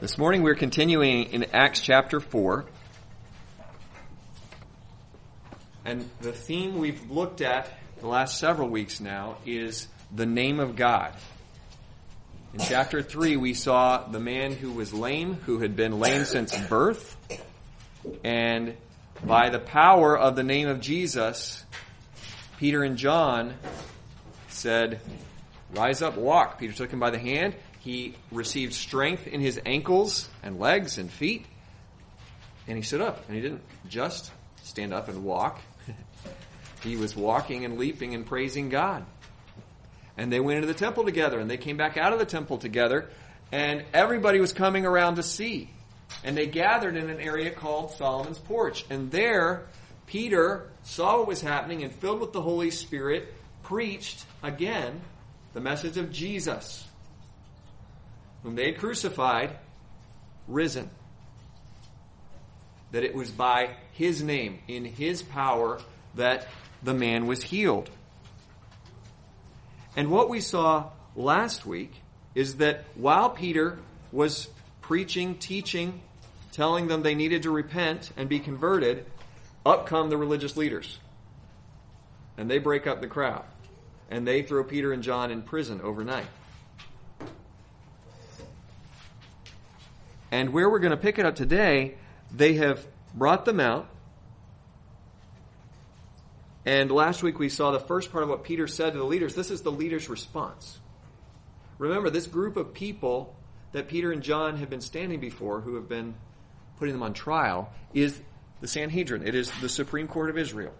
This morning we're continuing in Acts chapter 4. And the theme we've looked at the last several weeks now is the name of God. In chapter 3 we saw the man who was lame, who had been lame since birth. And by the power of the name of Jesus, Peter and John said, "Rise up, walk." Peter took him by the hand. He received strength in his ankles and legs and feet. And he stood up. And he didn't just stand up and walk. He was walking and leaping and praising God. And they went into the temple together. And they came back out of the temple together. And everybody was coming around to see. And they gathered in an area called Solomon's Porch. And there, Peter saw what was happening and filled with the Holy Spirit, preached again the message of Jesus, whom they had crucified, risen. That it was by his name, in his power, that the man was healed. And what we saw last week is that while Peter was preaching, teaching, telling them they needed to repent and be converted, up come the religious leaders. And they break up the crowd. And they throw Peter and John in prison overnight. And where we're going to pick it up today, they have brought them out. And last week we saw the first part of what Peter said to the leaders. This is the leaders' response. Remember, this group of people that Peter and John have been standing before, who have been putting them on trial, is the Sanhedrin. It is the Supreme Court of Israel.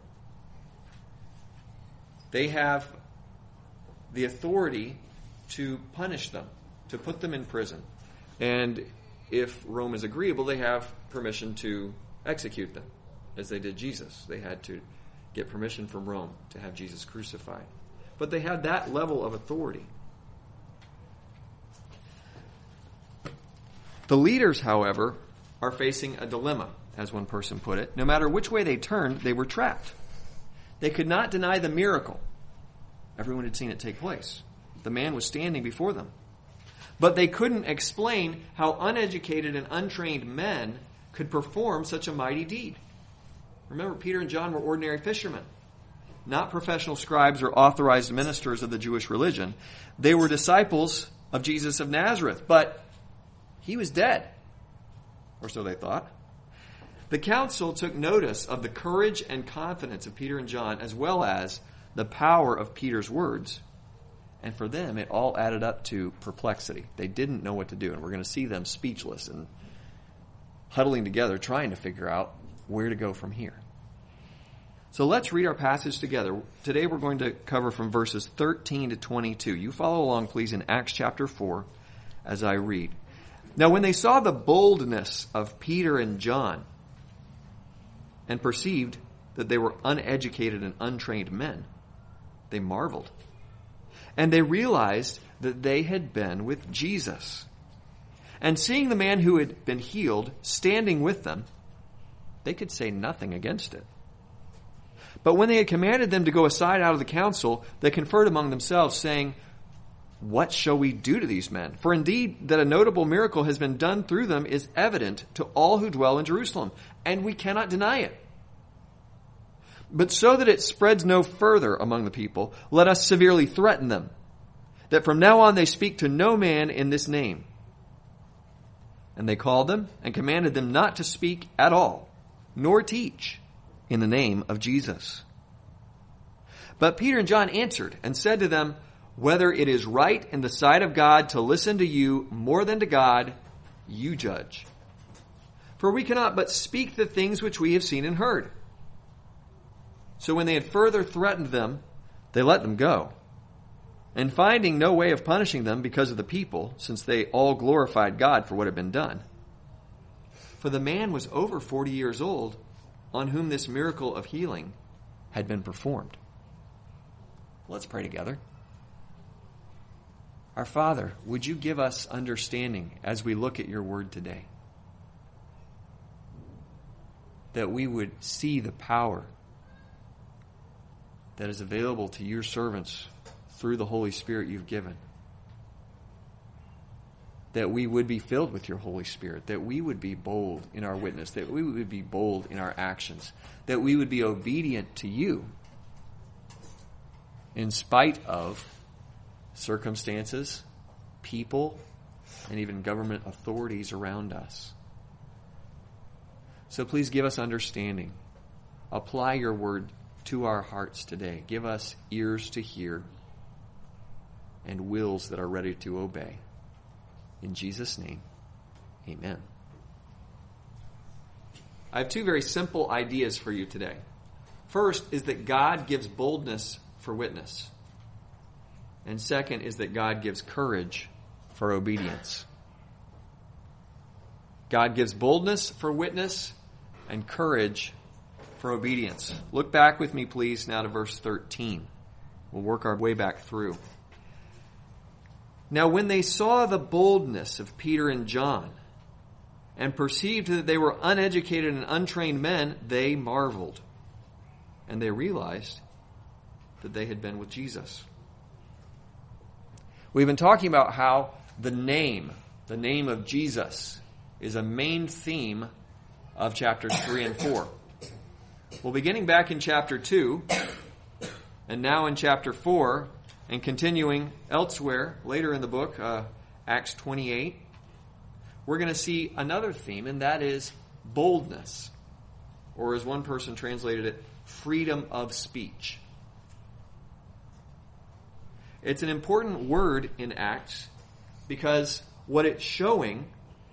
They have the authority to punish them, to put them in prison. And if Rome is agreeable, they have permission to execute them, as they did Jesus. They had to get permission from Rome to have Jesus crucified. But they had that level of authority. The leaders, however, are facing a dilemma, as one person put it. No matter which way they turned, they were trapped. They could not deny the miracle. Everyone had seen it take place. The man was standing before them. But they couldn't explain how uneducated and untrained men could perform such a mighty deed. Remember, Peter and John were ordinary fishermen, not professional scribes or authorized ministers of the Jewish religion. They were disciples of Jesus of Nazareth, but he was dead, or so they thought. The council took notice of the courage and confidence of Peter and John, as well as the power of Peter's words. And for them, it all added up to perplexity. They didn't know what to do. And we're going to see them speechless and huddling together, trying to figure out where to go from here. So let's read our passage together. Today we're going to cover from verses 13 to 22. You follow along, please, in Acts chapter 4 as I read. Now, when they saw the boldness of Peter and John and perceived that they were uneducated and untrained men, they marveled. And they realized that they had been with Jesus. And seeing the man who had been healed standing with them, they could say nothing against it. But when they had commanded them to go aside out of the council, they conferred among themselves, saying, "What shall we do to these men? For indeed that a notable miracle has been done through them is evident to all who dwell in Jerusalem, and we cannot deny it. But so that it spreads no further among the people, let us severely threaten them, that from now on they speak to no man in this name." And they called them and commanded them not to speak at all, nor teach in the name of Jesus. But Peter and John answered and said to them, "Whether it is right in the sight of God to listen to you more than to God, you judge. For we cannot but speak the things which we have seen and heard." So when they had further threatened them, they let them go. And finding no way of punishing them because of the people, since they all glorified God for what had been done. For the man was over 40 years old, on whom this miracle of healing had been performed. Let's pray together. Our Father, would you give us understanding as we look at your word today? That we would see the power that is available to your servants through the Holy Spirit you've given. that we would be filled with your Holy Spirit, that we would be bold in our witness, that we would be bold in our actions, that we would be obedient to you in spite of circumstances, people, and even government authorities around us. So please give us understanding. Apply your word to our hearts today. Give us ears to hear and wills that are ready to obey. In Jesus' name, amen. I have two very simple ideas for you today. First is that God gives boldness for witness. And second is that God gives courage for obedience. God gives boldness for witness and courage for obedience. Look back with me, please, now to verse 13. We'll work our way back through. Now, when they saw the boldness of Peter and John and perceived that they were uneducated and untrained men, they marveled. And they realized that they had been with Jesus. We've been talking about how the name of Jesus, is a main theme of chapters 3 and 4. Well, beginning back in chapter 2, and now in chapter 4, and continuing elsewhere, later in the book, Acts 28, we're going to see another theme, and that is boldness. Or as one person translated it, freedom of speech. It's an important word in Acts because what it's showing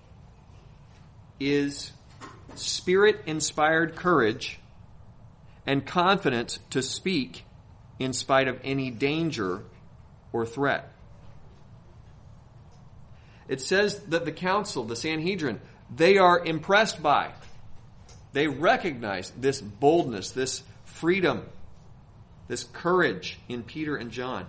is Spirit-inspired courage and confidence to speak in spite of any danger or threat. It says that the council, the Sanhedrin, they are impressed by, they recognize this boldness, this freedom, this courage in Peter and John.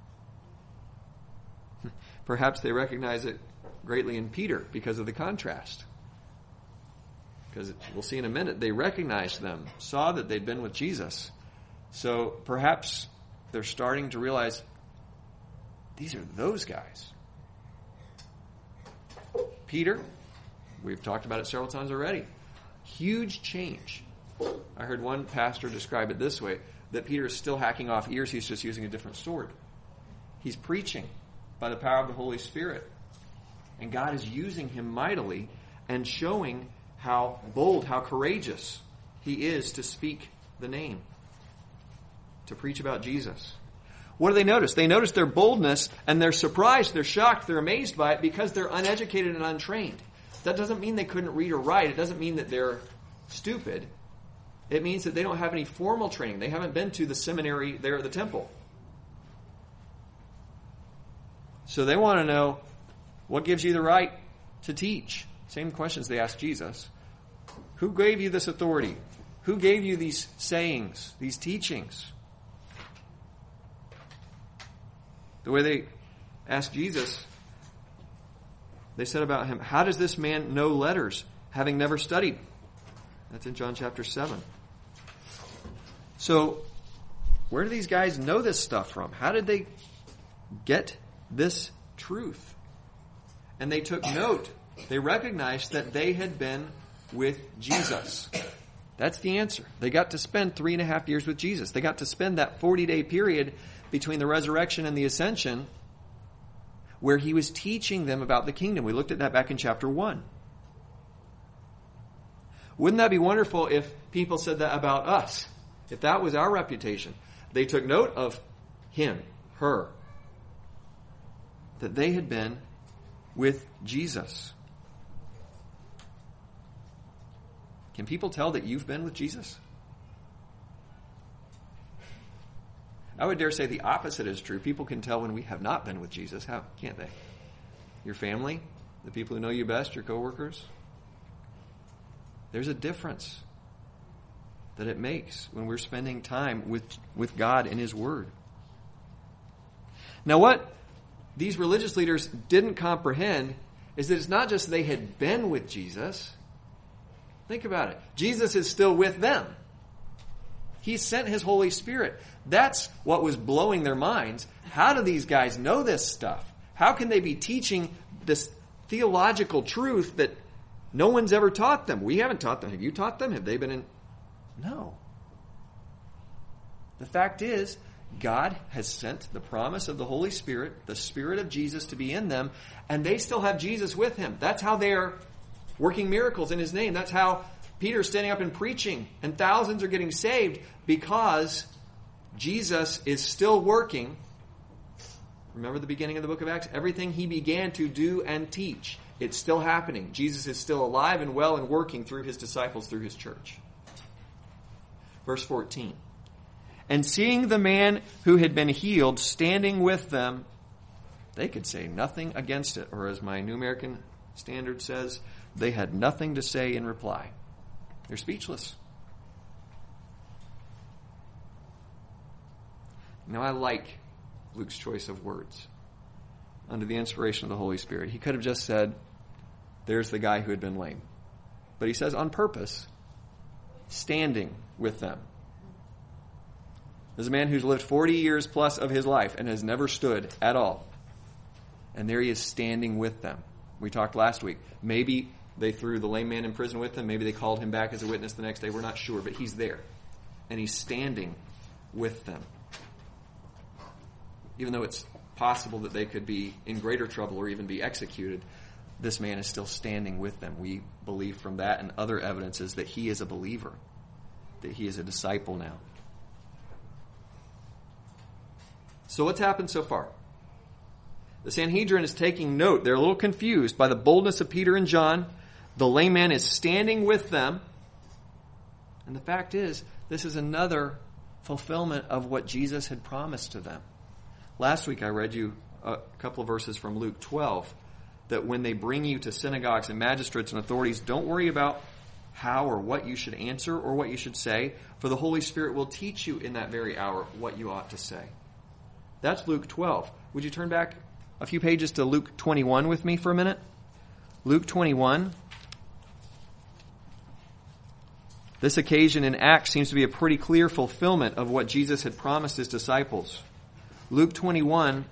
Perhaps they recognize it greatly in Peter because of the contrast. Because we'll see in a minute, they recognized them, saw that they'd been with Jesus. So perhaps they're starting to realize, these are those guys. Peter, we've talked about it several times already. Huge change. I heard one pastor describe it this way, that Peter is still hacking off ears, he's just using a different sword. He's preaching by the power of the Holy Spirit. And God is using him mightily and showing how bold, how courageous he is to speak the name, to preach about Jesus. What do they notice? They notice their boldness, and they're surprised, they're shocked, they're amazed by it because they're uneducated and untrained. That doesn't mean they couldn't read or write. It doesn't mean that they're stupid. It means that they don't have any formal training. They haven't been to the seminary there at the temple. So they want to know, what gives you the right to teach? Same questions they asked Jesus. Who gave you this authority? Who gave you these sayings, these teachings? The way they asked Jesus, they said about him, how does this man know letters, having never studied? That's in John chapter 7. So, where do these guys know this stuff from? How did they get this truth? And they took note. They recognized that they had been with Jesus. That's the answer. They got to spend 3.5 years with Jesus. They got to spend that 40-day period between the resurrection and the ascension where he was teaching them about the kingdom. We looked at that back in chapter 1. Wouldn't that be wonderful if people said that about us? If that was our reputation. They took note of him, her, that they had been with Jesus. Can people tell that you've been with Jesus? I would dare say the opposite is true. People can tell when we have not been with Jesus. How can't they? Your family, the people who know you best, your coworkers. There's a difference that it makes when we're spending time with God and his word. Now what these religious leaders didn't comprehend is that it's not just they had been with Jesus. Think about it. Jesus is still with them. He sent his Holy Spirit. That's what was blowing their minds. How do these guys know this stuff? How can they be teaching this theological truth that no one's ever taught them. We haven't taught them. Have you taught them? Have they been in? No. The fact is, God has sent the promise of the Holy Spirit, the Spirit of Jesus, to be in them, and they still have Jesus with him. That's how they are working miracles in his name. That's how Peter's standing up and preaching, and thousands are getting saved because Jesus is still working. Remember the beginning of the book of Acts? Everything he began to do and teach, it's still happening. Jesus is still alive and well and working through his disciples, through his church. Verse 14. And seeing the man who had been healed standing with them, they could say nothing against it. Or as my New American Standard says, they had nothing to say in reply. They're speechless. Now I like Luke's choice of words under the inspiration of the Holy Spirit. He could have just said, there's the guy who had been lame. But he says on purpose, standing with them. There's a man who's lived 40 years plus of his life and has never stood at all. And there he is standing with them. We talked last week. Maybe they threw the lame man in prison with them. Maybe they called him back as a witness the next day. We're not sure, but he's there. And he's standing with them. Even though it's possible that they could be in greater trouble or even be executed, this man is still standing with them. We believe from that and other evidences that he is a believer, that he is a disciple now. So what's happened so far? The Sanhedrin is taking note. They're a little confused by the boldness of Peter and John. The lame man is standing with them. And the fact is, this is another fulfillment of what Jesus had promised to them. Last week I read you a couple of verses from Luke 12, that when they bring you to synagogues and magistrates and authorities, don't worry about how or what you should answer or what you should say, for the Holy Spirit will teach you in that very hour what you ought to say. That's Luke 12. Would you turn back a few pages to Luke 21 with me for a minute? Luke 21. This occasion in Acts seems to be a pretty clear fulfillment of what Jesus had promised his disciples. Luke 21,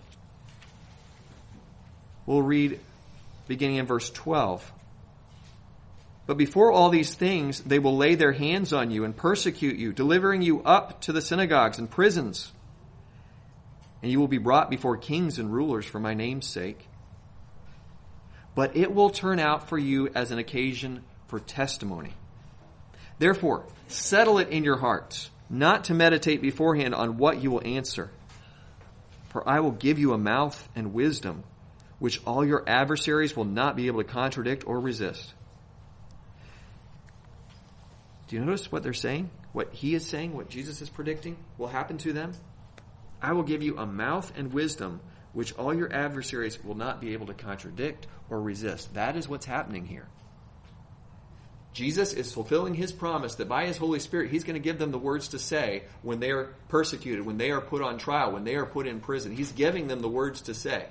we'll read beginning in verse 12. But before all these things, they will lay their hands on you and persecute you, delivering you up to the synagogues and prisons. And you will be brought before kings and rulers for my name's sake. But it will turn out for you as an occasion for testimony. Therefore, settle it in your hearts, not to meditate beforehand on what you will answer. For I will give you a mouth and wisdom, which all your adversaries will not be able to contradict or resist. Do you notice what they're saying? What he is saying, what Jesus is predicting will happen to them? I will give you a mouth and wisdom, which all your adversaries will not be able to contradict or resist. That is what's happening here. Jesus is fulfilling his promise that by his Holy Spirit, he's going to give them the words to say when they are persecuted, when they are put on trial, when they are put in prison. He's giving them the words to say.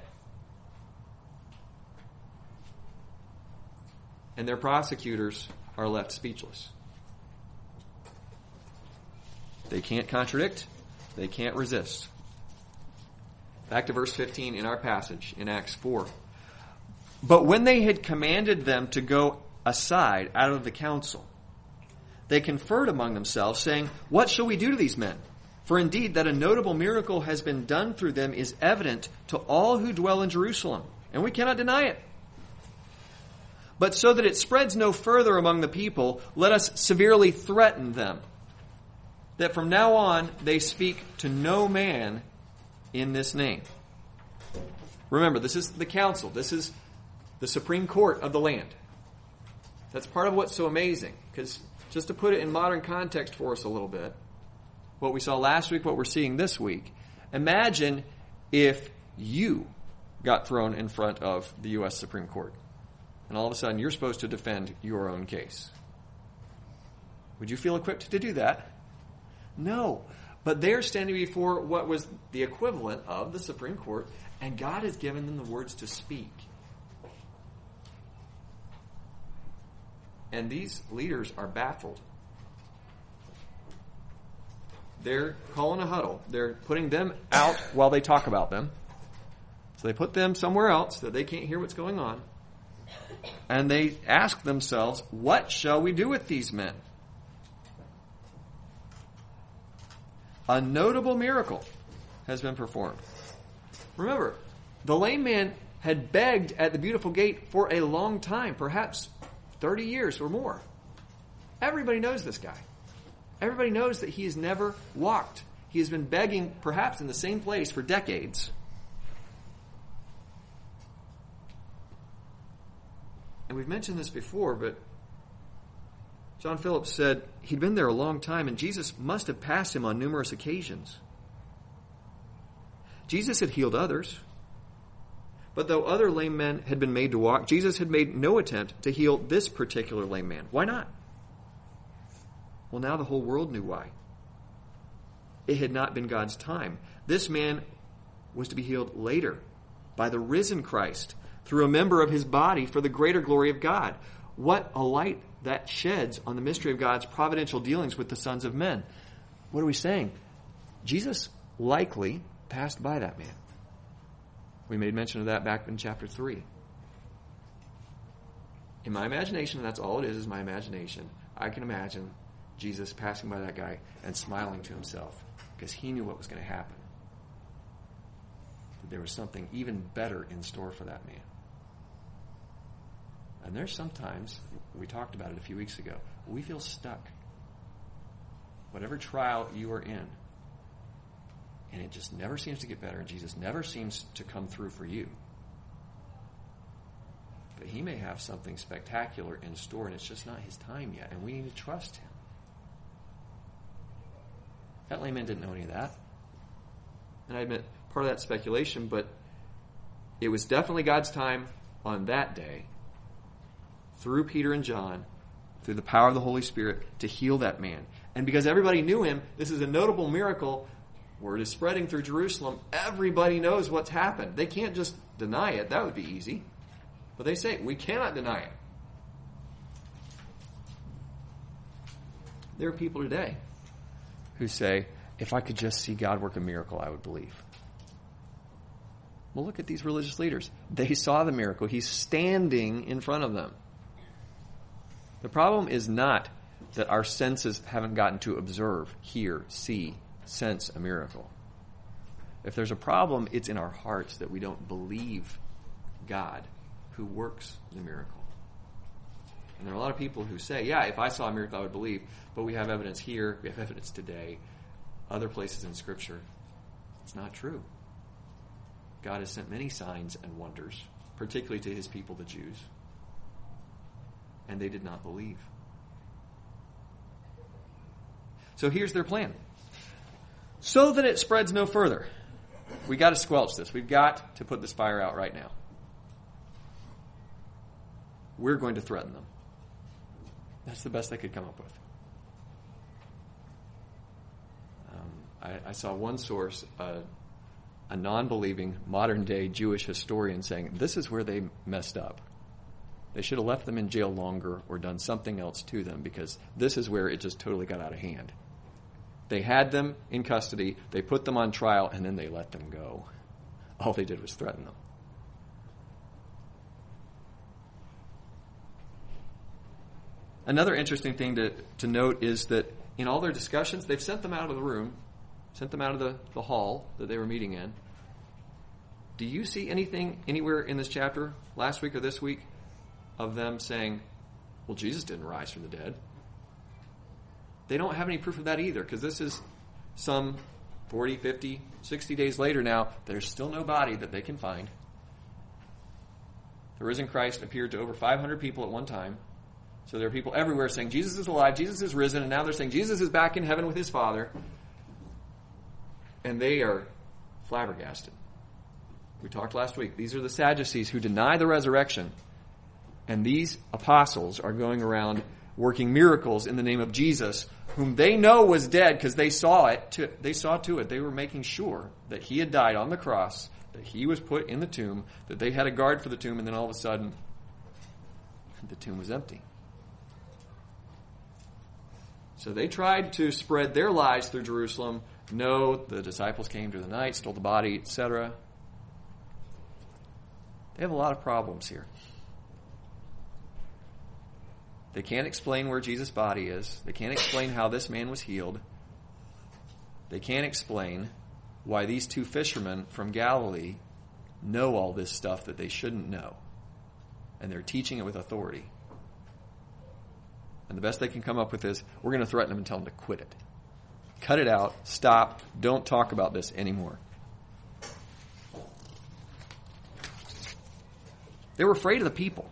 And their prosecutors are left speechless. They can't contradict. They can't resist. Back to verse 15 in our passage in Acts 4. But when they had commanded them to go aside out of the council, they conferred among themselves, saying, what shall we do to these men? For indeed that a notable miracle has been done through them is evident to all who dwell in Jerusalem, and we cannot deny it. But so that it spreads no further among the people, let us severely threaten them, that from now on they speak to no man in this name. Remember, this is the council. This is the Supreme Court of the land. That's part of what's so amazing. Because just to put it in modern context for us a little bit, what we saw last week, what we're seeing this week, imagine if you got thrown in front of the U.S. Supreme Court. And all of a sudden you're supposed to defend your own case. Would you feel equipped to do that? No. But they're standing before what was the equivalent of the Supreme Court, and God has given them the words to speak. And these leaders are baffled. They're calling a huddle. They're putting them out while they talk about them. So they put them somewhere else so they can't hear what's going on. And they ask themselves, what shall we do with these men? A notable miracle has been performed. Remember, the lame man had begged at the Beautiful Gate for a long time, perhaps 30 years or more. Everybody knows this guy. Everybody knows that he has never walked. He has been begging, perhaps in the same place, for decades. And we've mentioned this before, but John Phillips said he'd been there a long time, and Jesus must have passed him on numerous occasions. Jesus had healed others. But though other lame men had been made to walk, Jesus had made no attempt to heal this particular lame man. Why not? Well, now the whole world knew why. It had not been God's time. This man was to be healed later by the risen Christ through a member of his body for the greater glory of God. What a light that sheds on the mystery of God's providential dealings with the sons of men. What are we saying? Jesus likely passed by that man. We made mention of that back in chapter 3. In my imagination, and that's all it is my imagination, I can imagine Jesus passing by that guy and smiling to himself because he knew what was going to happen. That there was something even better in store for that man. And there's sometimes, we talked about it a few weeks ago, we feel stuck. Whatever trial you are in, and it just never seems to get better, and Jesus never seems to come through for you. But he may have something spectacular in store, and it's just not his time yet, and we need to trust him. That lame man didn't know any of that. And I admit, part of that speculation, but it was definitely God's time on that day, through Peter and John, through the power of the Holy Spirit, to heal that man. And because everybody knew him, this is a notable miracle. Word is spreading through Jerusalem. Everybody knows what's happened. They can't just deny it. That would be easy. But they say, we cannot deny it. There are people today who say, if I could just see God work a miracle, I would believe. Well, look at these religious leaders. They saw the miracle. He's standing in front of them. The problem is not that our senses haven't gotten to observe, hear, see, sense a miracle. If there's a problem, it's in our hearts that we don't believe God who works the miracle. And there are a lot of people who say, yeah, if I saw a miracle, I would believe. But we have evidence here, we have evidence today, other places in Scripture. It's not true. God has sent many signs and wonders, particularly to his people, the Jews. And they did not believe. So here's their plan. So that it spreads no further, we got to squelch this. We've got to put this fire out right now. We're going to threaten them. That's the best they could come up with. I saw one source, a non-believing modern-day Jewish historian, saying this is where they messed up. They should have left them in jail longer or done something else to them, because this is where it just totally got out of hand. They had them in custody, they put them on trial, and then they let them go. All they did was threaten them. Another interesting thing to note is that in all their discussions, they've sent them out of the room, sent them out of the hall that they were meeting in. Do you see anything anywhere in this chapter, last week or this week, of them saying, well, Jesus didn't rise from the dead? They don't have any proof of that either, because this is some 40, 50, 60 days later now. There's still no body that they can find. The risen Christ appeared to over 500 people at one time. So there are people everywhere saying Jesus is alive, Jesus is risen, and now they're saying Jesus is back in heaven with his Father. And they are flabbergasted. We talked last week. These are the Sadducees who deny the resurrection. And these apostles are going around working miracles in the name of Jesus, whom they know was dead because they saw it. They saw to it. They were making sure that he had died on the cross, that he was put in the tomb, that they had a guard for the tomb, and then all of a sudden, the tomb was empty. So they tried to spread their lies through Jerusalem. No, the disciples came during the night, stole the body, etc. They have a lot of problems here. They can't explain where Jesus' body is. They can't explain how this man was healed. They can't explain why these two fishermen from Galilee know all this stuff that they shouldn't know. And they're teaching it with authority. And the best they can come up with is, we're going to threaten them and tell them to quit it. Cut it out. Stop. Don't talk about this anymore. They were afraid of the people.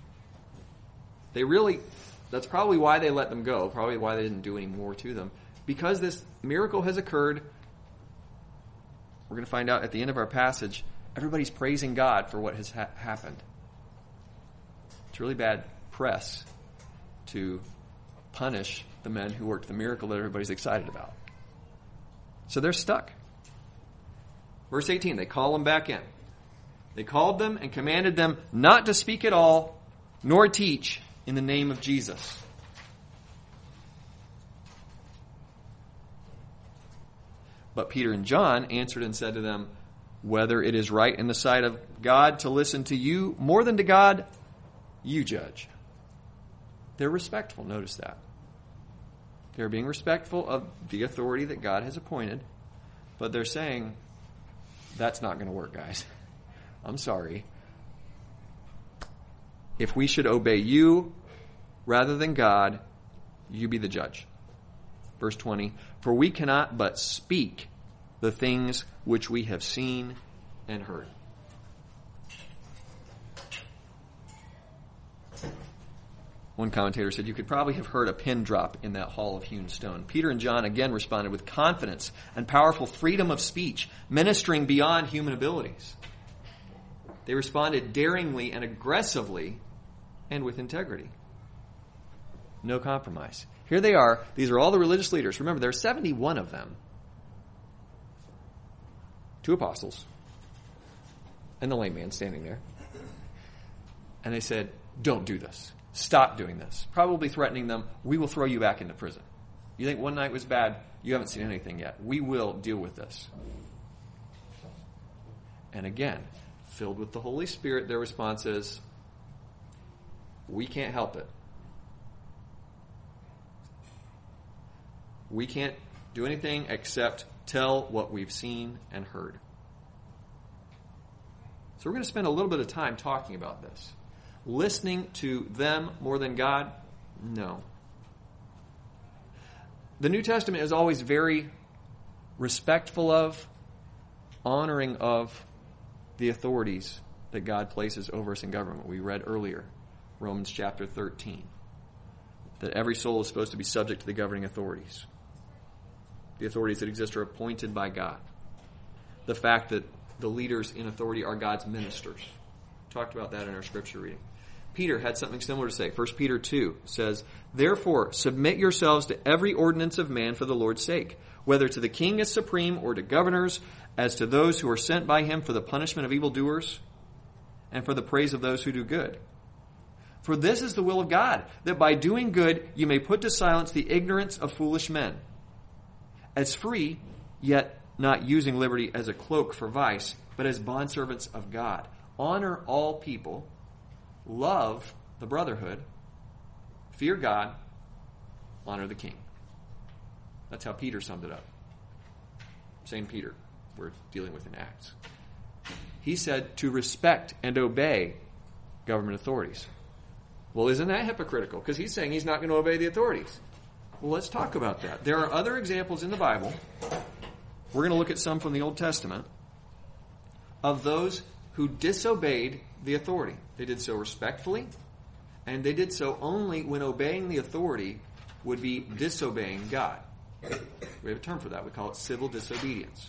That's probably why they let them go. Probably why they didn't do any more to them. Because this miracle has occurred, we're going to find out at the end of our passage, everybody's praising God for what has happened. It's really bad press to punish the men who worked the miracle that everybody's excited about. So they're stuck. Verse 18, they call them back in. They called them and commanded them not to speak at all, nor teach in the name of Jesus. But Peter and John answered and said to them, whether it is right in the sight of God to listen to you more than to God, you judge. They're respectful, notice that. They're being respectful of the authority that God has appointed, but they're saying, that's not going to work, guys. I'm sorry. If we should obey you rather than God, you be the judge. Verse 20, for we cannot but speak the things which we have seen and heard. One commentator said you could probably have heard a pin drop in that hall of hewn stone. Peter and John again responded with confidence and powerful freedom of speech, ministering beyond human abilities. They responded daringly and aggressively and with integrity. No compromise. Here they are. These are all the religious leaders. Remember, there are 71 of them. 2 apostles and the lame man standing there. And they said, don't do this. Stop doing this. Probably threatening them, we will throw you back into prison. You think one night was bad? You haven't seen anything yet. We will deal with this. And again, filled with the Holy Spirit, their response is, we can't help it. We can't do anything except tell what we've seen and heard. So we're going to spend a little bit of time talking about this. Listening to them more than God? No. The New Testament is always very respectful of, honoring of the authorities that God places over us in government. We read earlier, Romans chapter 13, that every soul is supposed to be subject to the governing authorities. The authorities that exist are appointed by God. The fact that the leaders in authority are God's ministers. We talked about that in our scripture reading. Peter had something similar to say. 1 Peter 2 says, therefore, submit yourselves to every ordinance of man for the Lord's sake, whether to the king as supreme or to governors, as to those who are sent by him for the punishment of evildoers and for the praise of those who do good. For this is the will of God, that by doing good you may put to silence the ignorance of foolish men. As free, yet not using liberty as a cloak for vice, but as bondservants of God. Honor all people. Love the brotherhood. Fear God. Honor the king. That's how Peter summed it up. St. Peter, we're dealing with in Acts. He said to respect and obey government authorities. Well, isn't that hypocritical? Because he's saying he's not going to obey the authorities. Well, let's talk about that. There are other examples in the Bible. We're going to look at some from the Old Testament of those who disobeyed the authority. They did so respectfully, and they did so only when obeying the authority would be disobeying God. We have a term for that. We call it civil disobedience.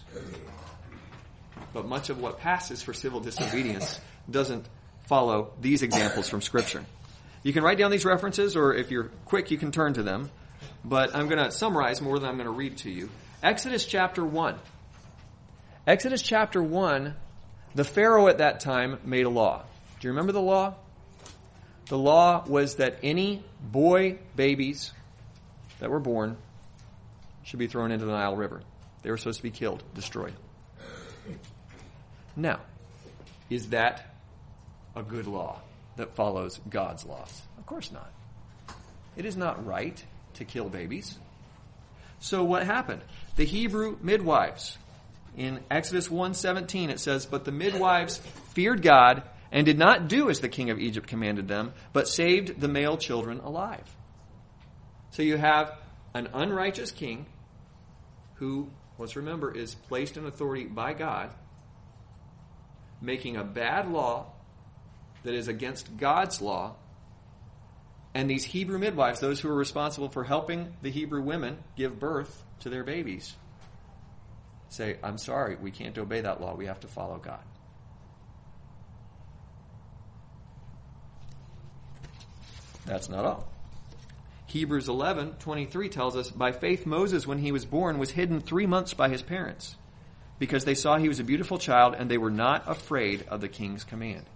But much of what passes for civil disobedience doesn't follow these examples from Scripture. You can write down these references, or if you're quick, you can turn to them. But I'm going to summarize more than I'm going to read to you. Exodus chapter 1. Exodus chapter 1, the Pharaoh at that time made a law. Do you remember the law? The law was that any boy babies that were born should be thrown into the Nile River. They were supposed to be killed, destroyed. Now, is that a good law that follows God's laws? Of course not. It is not right to kill babies. So what happened? The Hebrew midwives, in Exodus 1:17, it says, "But the midwives feared God and did not do as the king of Egypt commanded them, but saved the male children alive." So you have an unrighteous king who, let's remember, is placed in authority by God, making a bad law that is against God's law. And these Hebrew midwives, those who are responsible for helping the Hebrew women give birth to their babies, say, "I'm sorry, we can't obey that law. We have to follow God." That's not all. Hebrews 11:23 tells us, "By faith Moses, when he was born, was hidden 3 months by his parents, because they saw he was a beautiful child, and they were not afraid of the king's command."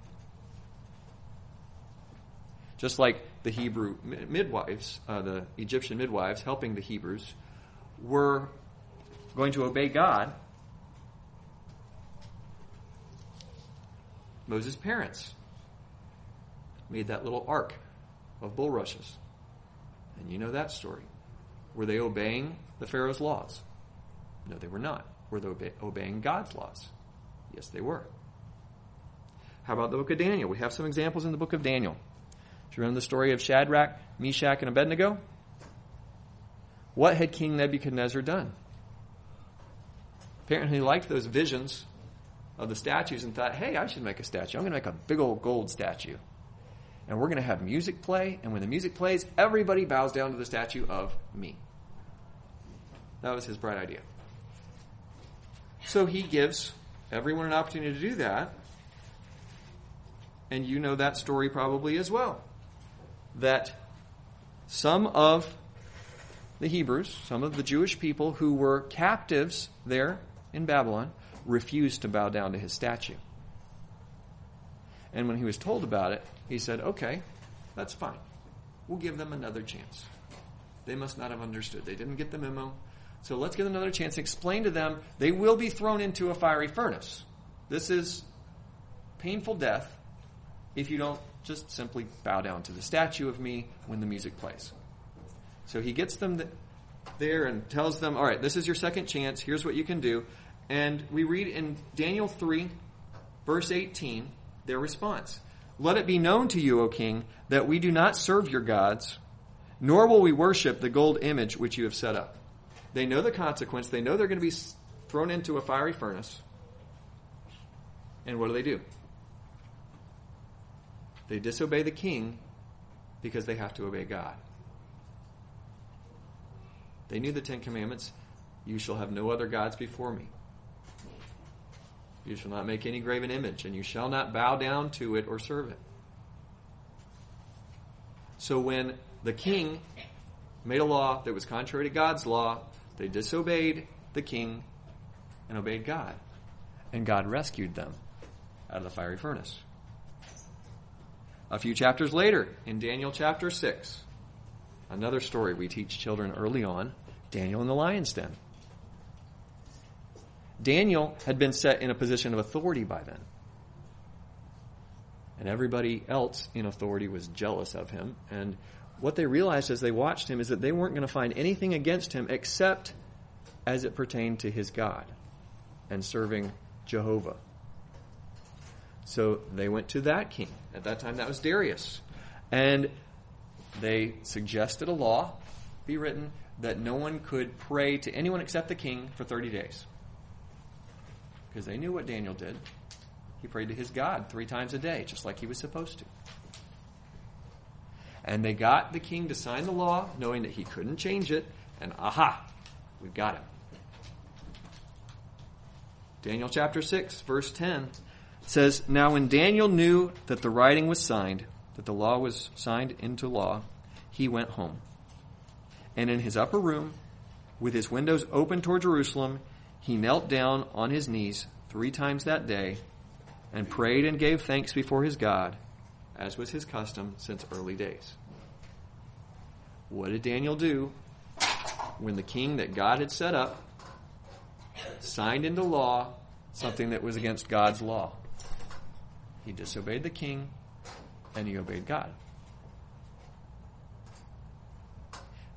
Just like the Hebrew midwives, the Egyptian midwives helping the Hebrews, were going to obey God, Moses' parents made that little ark of bulrushes. And you know that story. Were they obeying the Pharaoh's laws? No, they were not. Were they obeying God's laws? Yes, they were. How about the book of Daniel? We have some examples in the book of Daniel. Do you remember the story of Shadrach, Meshach, and Abednego? What had King Nebuchadnezzar done? Apparently he liked those visions of the statues and thought, "Hey, I should make a statue. I'm going to make a big old gold statue. And we're going to have music play, and when the music plays, everybody bows down to the statue of me." That was his bright idea. So he gives everyone an opportunity to do that. And you know that story probably as well. That some of the Hebrews, some of the Jewish people who were captives there in Babylon, refused to bow down to his statue. And when he was told about it, he said, "Okay, that's fine. We'll give them another chance. They must not have understood. They didn't get the memo. So let's give them another chance and explain to them they will be thrown into a fiery furnace. This is painful death if you don't just simply bow down to the statue of me when the music plays." So he gets them there and tells them, "All right, this is your second chance. Here's what you can do." And we read in Daniel 3, verse 18, their response. "Let it be known to you, O king, that we do not serve your gods, nor will we worship the gold image which you have set up." They know the consequence. They know they're going to be thrown into a fiery furnace. And what do? They disobey the king because they have to obey God. They knew the 10 Commandments. "You shall have no other gods before me. You shall not make any graven image, and you shall not bow down to it or serve it." So when the king made a law that was contrary to God's law, they disobeyed the king and obeyed God. And God rescued them out of the fiery furnace. A few chapters later, in Daniel chapter 6, another story we teach children early on, Daniel in the lion's den. Daniel had been set in a position of authority by then. And everybody else in authority was jealous of him. And what they realized as they watched him is that they weren't going to find anything against him except as it pertained to his God and serving Jehovah. So they went to that king. At that time, that was Darius. And they suggested a law be written that no one could pray to anyone except the king for 30 days. Because they knew what Daniel did. He prayed to his God 3 times a day, just like he was supposed to. And they got the king to sign the law, knowing that he couldn't change it, and aha, we've got him. Daniel chapter 6, verse 10 says, "Now when Daniel knew that the writing was signed, that the law was signed into law, he went home. And in his upper room, with his windows open toward Jerusalem, he knelt down on his knees 3 times that day and prayed and gave thanks before his God, as was his custom since early days." What did Daniel do when the king that God had set up signed into law something that was against God's law? He disobeyed the king and he obeyed God.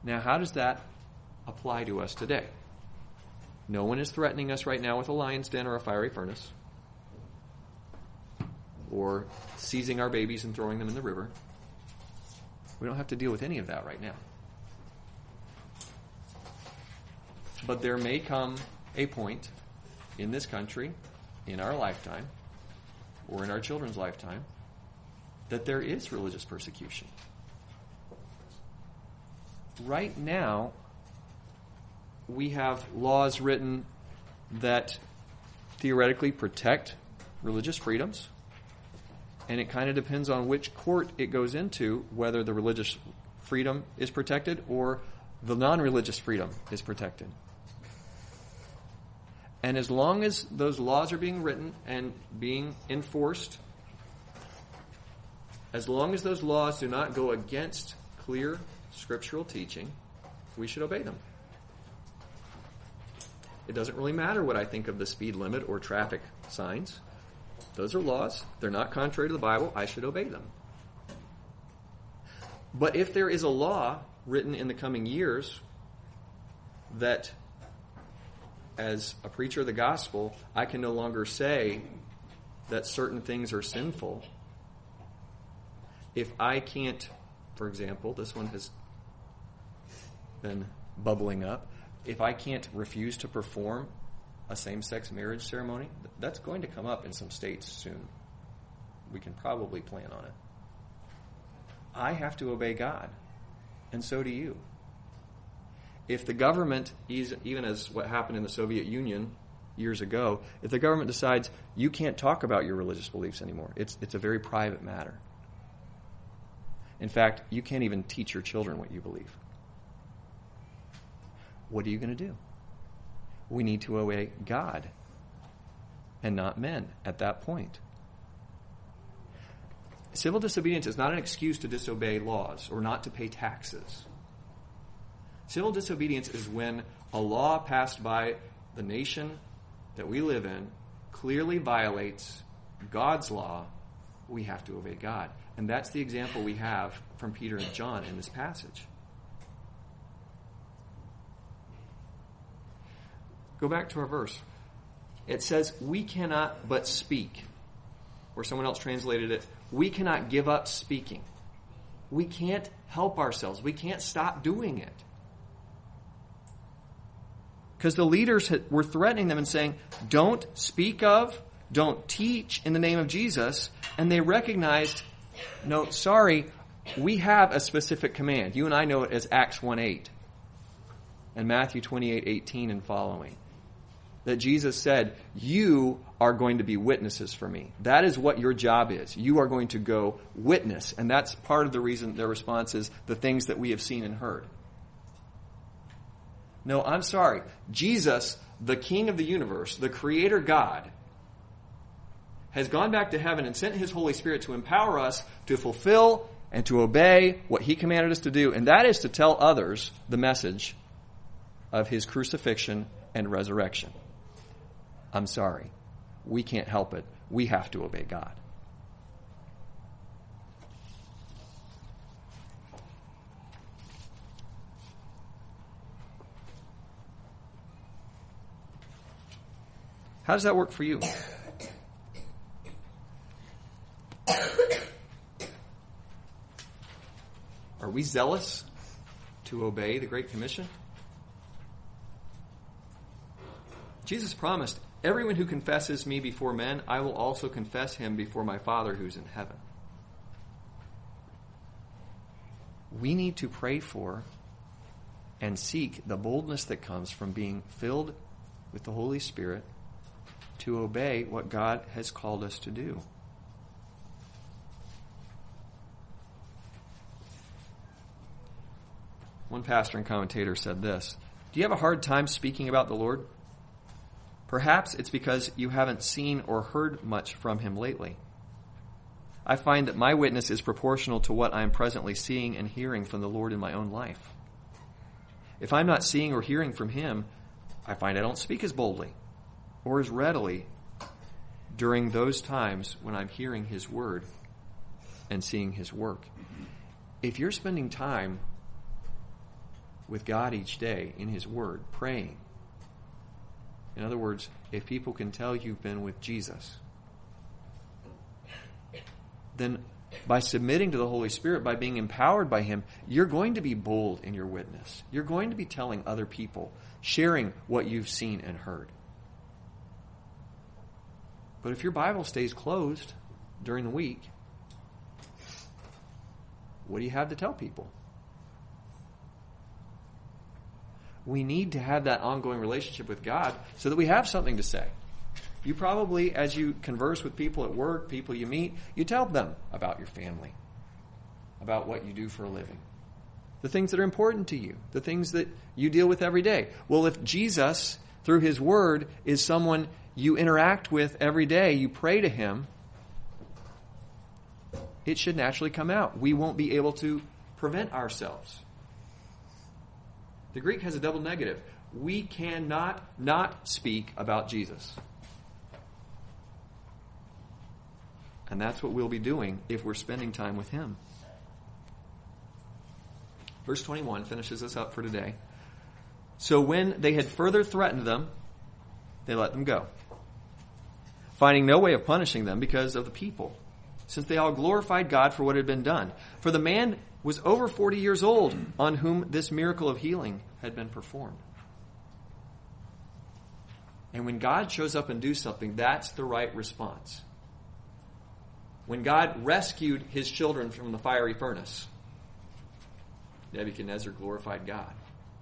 Now, how does that apply to us today? No one is threatening us right now with a lion's den or a fiery furnace, or seizing our babies and throwing them in the river. We don't have to deal with any of that right now. But there may come a point in this country, in our lifetime, or in our children's lifetime, that there is religious persecution. Right now, we have laws written that theoretically protect religious freedoms, and it kind of depends on which court it goes into whether the religious freedom is protected or the non-religious freedom is protected. And as long as those laws are being written and being enforced, as long as those laws do not go against clear scriptural teaching, we should obey them. It doesn't really matter what I think of the speed limit or traffic signs. Those are laws. They're not contrary to the Bible. I should obey them. But if there is a law written in the coming years that, as a preacher of the gospel, I can no longer say that certain things are sinful, if I can't, for example, this one has been bubbling up, if I can't refuse to perform a same-sex marriage ceremony, that's going to come up in some states soon. We can probably plan on it. I have to obey God, and so do you. If the government, even as what happened in the Soviet Union years ago, if the government decides you can't talk about your religious beliefs anymore, it's a very private matter. In fact, you can't even teach your children what you believe. What are you going to do? We need to obey God and not men at that point. Civil disobedience is not an excuse to disobey laws or not to pay taxes. Civil disobedience is when a law passed by the nation that we live in clearly violates God's law. We have to obey God. And that's the example we have from Peter and John in this passage. Go back to our verse. It says, we cannot but speak. Or someone else translated it, we cannot give up speaking. We can't help ourselves. We can't stop doing it. Because the leaders were threatening them and saying, don't speak of, don't teach in the name of Jesus. And they recognized, no, sorry, we have a specific command. You and I know it as Acts 1:8 and Matthew 28:18 and following. That Jesus said, you are going to be witnesses for me. That is what your job is. You are going to go witness. And that's part of the reason their response is the things that we have seen and heard. No, I'm sorry. Jesus, the King of the universe, the Creator God, has gone back to heaven and sent His Holy Spirit to empower us to fulfill and to obey what He commanded us to do. And that is to tell others the message of His crucifixion and resurrection. I'm sorry. We can't help it. We have to obey God. How does that work for you? Are we zealous to obey the Great Commission? Jesus promised, everyone who confesses me before men, I will also confess him before my Father who's in heaven. We need to pray for and seek the boldness that comes from being filled with the Holy Spirit to obey what God has called us to do. One pastor and commentator said this, do you have a hard time speaking about the Lord? Perhaps it's because you haven't seen or heard much from Him lately. I find that my witness is proportional to what I am presently seeing and hearing from the Lord in my own life. If I'm not seeing or hearing from Him, I find I don't speak as boldly or as readily during those times when I'm hearing His word and seeing His work. If you're spending time with God each day in His Word, praying. In other words, if people can tell you've been with Jesus, then by submitting to the Holy Spirit, by being empowered by Him, you're going to be bold in your witness. You're going to be telling other people, sharing what you've seen and heard. But if your Bible stays closed during the week, what do you have to tell people? We need to have that ongoing relationship with God so that we have something to say. You probably, as you converse with people at work, people you meet, you tell them about your family, about what you do for a living, the things that are important to you, the things that you deal with every day. Well, if Jesus, through His Word, is someone you interact with every day, you pray to Him, it should naturally come out. We won't be able to prevent ourselves. The Greek has a double negative. We cannot not speak about Jesus. And that's what we'll be doing if we're spending time with Him. Verse 21 finishes us up for today. So when they had further threatened them, they let them go, finding no way of punishing them because of the people, since they all glorified God for what had been done. For the man was over 40 years old on whom this miracle of healing had been performed. And when God shows up and does something, that's the right response. When God rescued His children from the fiery furnace, Nebuchadnezzar glorified God.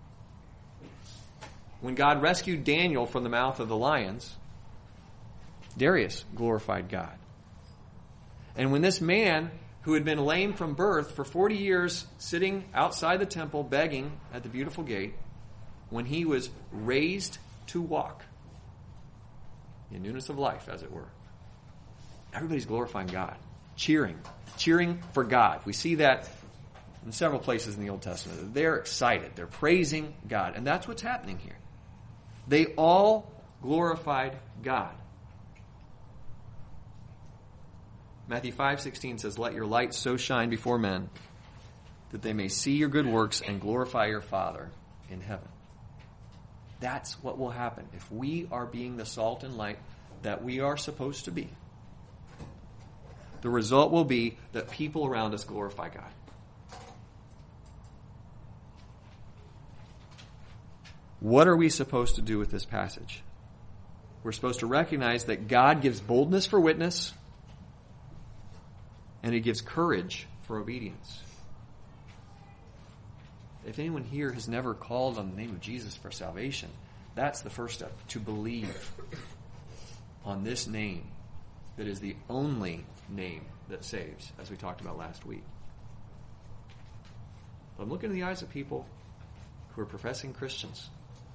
When God rescued Daniel from the mouth of the lions, Darius glorified God. And when this man who had been lame from birth for 40 years, sitting outside the temple begging at the beautiful gate, when he was raised to walk in newness of life, as it were, everybody's glorifying God, cheering for God. We see that in several places in the Old Testament. They're excited. They're praising God. And that's what's happening here. They all glorified God. Matthew 5:16 says, "Let your light so shine before men that they may see your good works and glorify your Father in heaven." That's what will happen if we are being the salt and light that we are supposed to be. The result will be that people around us glorify God. What are we supposed to do with this passage? We're supposed to recognize that God gives boldness for witness, and He gives courage for obedience. If anyone here has never called on the name of Jesus for salvation, that's the first step, to believe on this name that is the only name that saves, as we talked about last week. But I'm looking in the eyes of people who are professing Christians.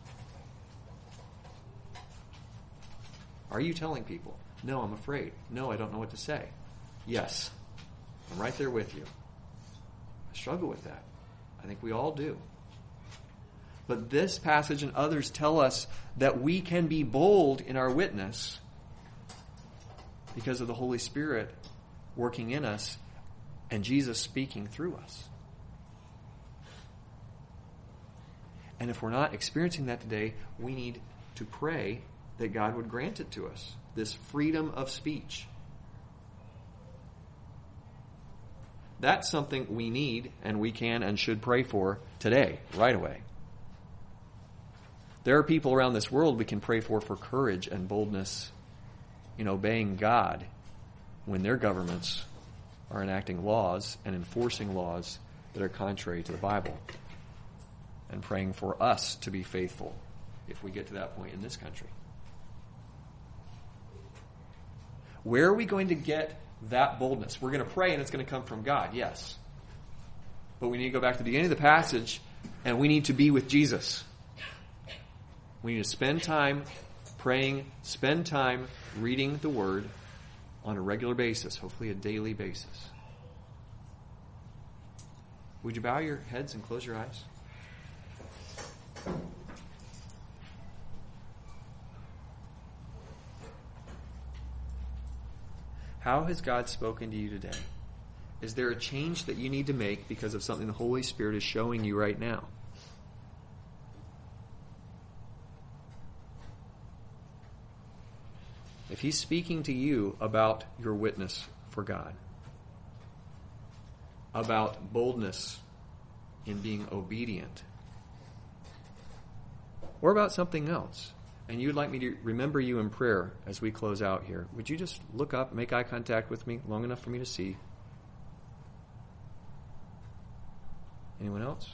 Are you telling people, "No, I'm afraid. No, I don't know what to say"? Yes, I'm right there with you. I struggle with that. I think we all do. But this passage and others tell us that we can be bold in our witness because of the Holy Spirit working in us and Jesus speaking through us. And if we're not experiencing that today, we need to pray that God would grant it to us, this freedom of speech. That's something we need and we can and should pray for today, right away. There are people around this world we can pray for courage and boldness in obeying God when their governments are enacting laws and enforcing laws that are contrary to the Bible, and praying for us to be faithful if we get to that point in this country. Where are we going to get that boldness? We're going to pray and it's going to come from God, yes. But we need to go back to the beginning of the passage and we need to be with Jesus. We need to spend time praying, spend time reading the Word on a regular basis, hopefully a daily basis. Would you bow your heads and close your eyes? How has God spoken to you today? Is there a change that you need to make because of something the Holy Spirit is showing you right now? if he's speaking to you about your witness for God, about boldness in being obedient, or about something else, and you'd like me to remember you in prayer as we close out here, would you just look up, make eye contact with me long enough for me to see? Anyone else?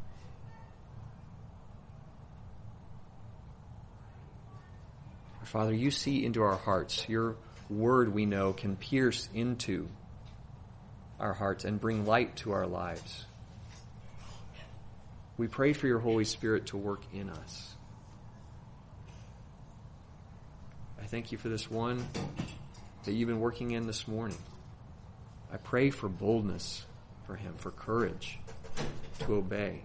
Father, you see into our hearts. Your word, we know, can pierce into our hearts and bring light to our lives. We pray for your Holy Spirit to work in us. I thank you for this one that you've been working in this morning. I pray for boldness for him, for courage to obey.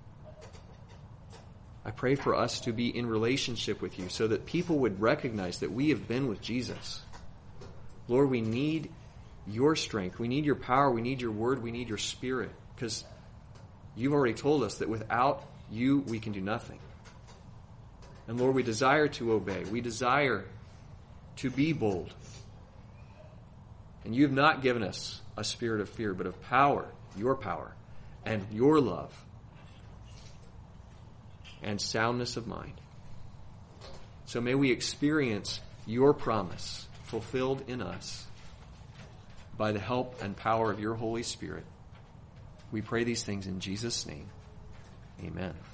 I pray for us to be in relationship with you so that people would recognize that we have been with Jesus. Lord, we need your strength. We need your power. We need your word. We need your spirit, because you've already told us that without you, we can do nothing. And Lord, we desire to obey. We desire to be bold. And you have not given us a spirit of fear, but of power, and your love, and soundness of mind. So may we experience your promise fulfilled in us by the help and power of your Holy Spirit. We pray these things in Jesus' name. Amen.